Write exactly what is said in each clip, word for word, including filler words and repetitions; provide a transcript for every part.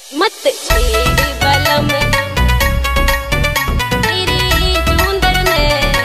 मत छेड़ बलम तेरी चूंदड़ ने,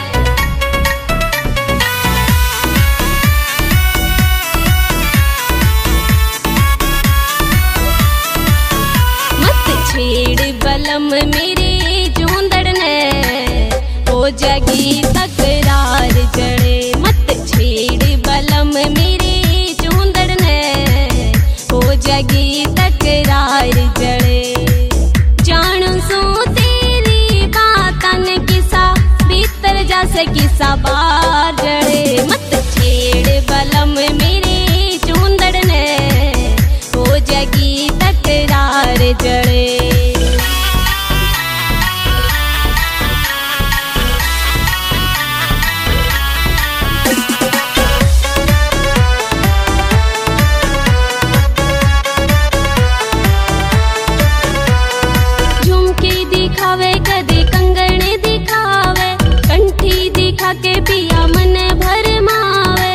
मत छेड़ बलम मेरी चूंदड़ ने, हो जागी तकरार जड़े। मत छेड़ बलम मेरी चूंदड़ ने, हो जागी तकरार जड़े। जानू सू तेरी बातन किसा भीतर जासे किसा बाहर जड़े। मत छेड़ बलम मेरी चूंदड़ ने, हो जागी तकरार जड़े। दिखावे कदे कंगन दिखावे, कंठी दिखा के पिया मन भर मावे।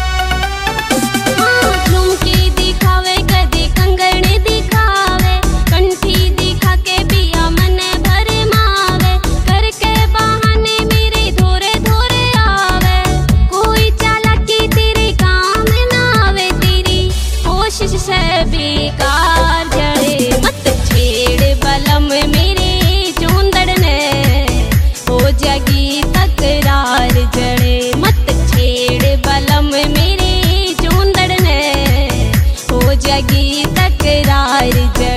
हाँ, झुमकी दिखावे कदे कंगन दिखावे, कंठी दिखा के पिया मन भर मावे। करके बहाने मेरे धोरे धोरे आवे, कोई चालाकी तेरे काम ना आवे, तेरी कोशिश से बेकार जड़े। मत छेड़ बलम मेरे जागी तकरार जड़े। मत छेड़ बलम मेरी चूंदड़ ने, हो जागी तकरार जड़े।